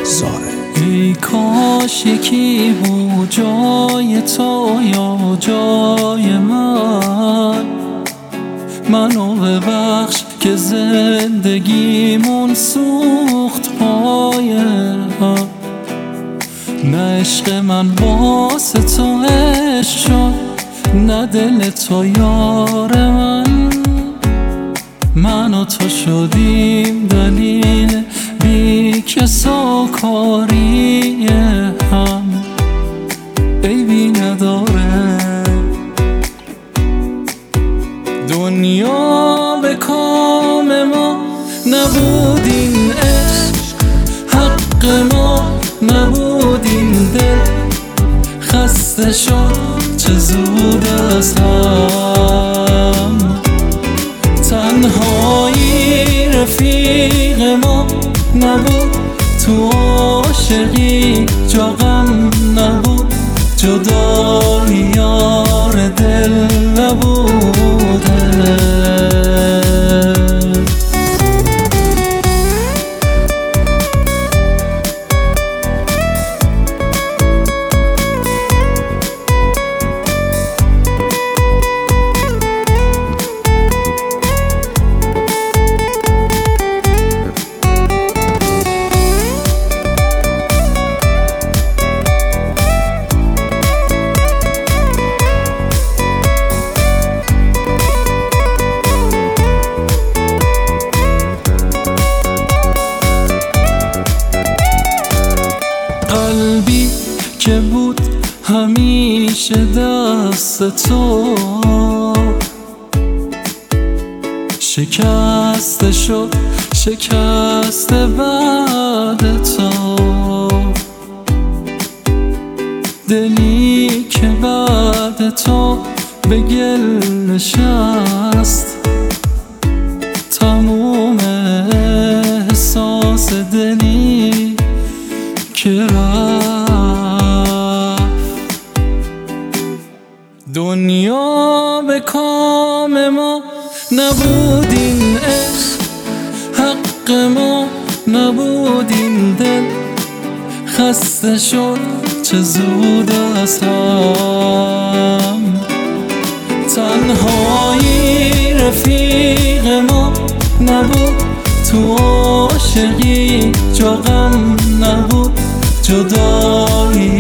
زاره. ای کاش یکی بود جای تو یا جای من، منو ببخش که زندگیمون سوخت پای هم. نه عشق من واسه تو عشق شد، نه دل تو یار من و تو شدیم دلیل بیکس و کاری هم. عیبی نداره دنیا به کام ما نبود، این عشق حق ما نبود، این دل خسته شد چه زود از هم. تنهایی رفیق ما نبود، تو عاشقی جا غم نبود، جدایی یار دل نبوده. قلبی که بود همیشه دست تو، شکسته شد شکسته بعد تو. دلی که بعد تو به گل نشست، تموم احساس دلی که رفت. دنیا به کام ما نبود، این عشق حق ما نبود، این دل خسته شد چه زود از هم. تنهایی رفیق ما نبود، تو عاشقی جا غم نبود، جدایی